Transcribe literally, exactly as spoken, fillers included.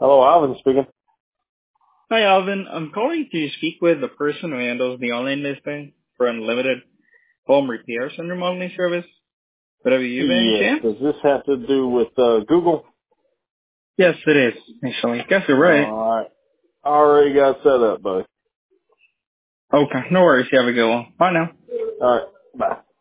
Hello, Alvin speaking. Hi, Alvin. I'm calling to speak with the person who handles the online listing for unlimited home repairs and remodeling service. Would that be you by any Yes, chance? does this have to do with uh, Google? Yes, it is, actually. Guess you're right. All right. I already got set up, buddy. Okay, no worries. You have a good one. Bye now. All right, bye.